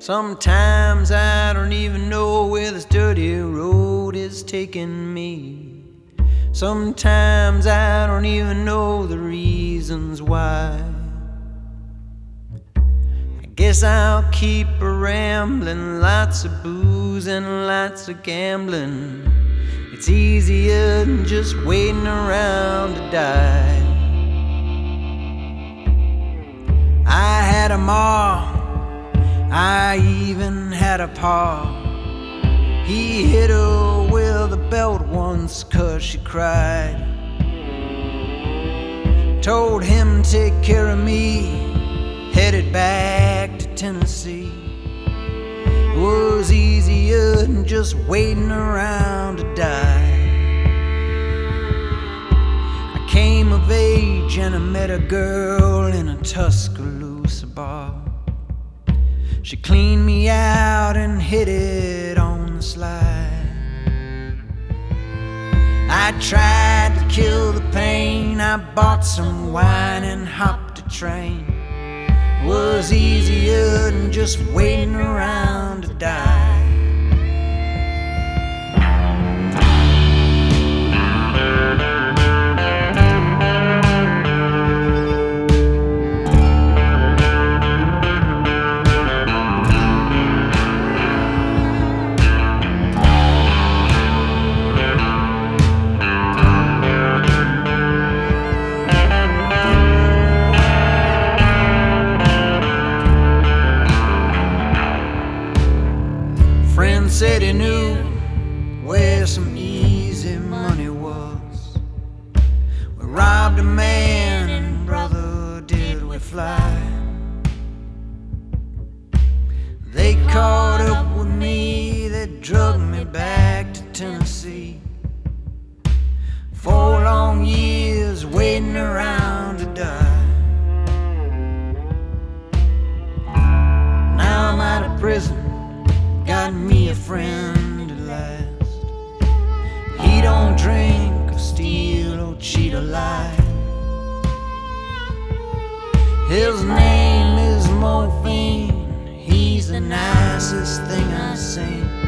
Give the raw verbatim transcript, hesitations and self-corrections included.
Sometimes I don't even know where this dirty road is taking me. Sometimes I don't even know the reasons why. I guess I'll keep a rambling, lots of booze and lots of gambling. It's easier than just waiting around to die. I had a ma, I even had a pa. He hit her with a belt once 'cause she cried. Told him to take care of me, headed back to Tennessee. It was easier than just waiting around to die. I came of age and I met a girl in a Tuscaloosa bar. She cleaned me out and hit it on the slide. I tried to kill the pain. I bought some wine and hopped a train. It was easier than just waiting around to die. Said he knew where some easy money was. We robbed a man and brother did we fly. They caught up with me, they drugged me back to Tennessee. Four long years waiting around to die. Now I'm out of prison, got me a friend at last. He don't drink or steal or cheat or lie. His name is Morphine. He's the nicest thing I've seen.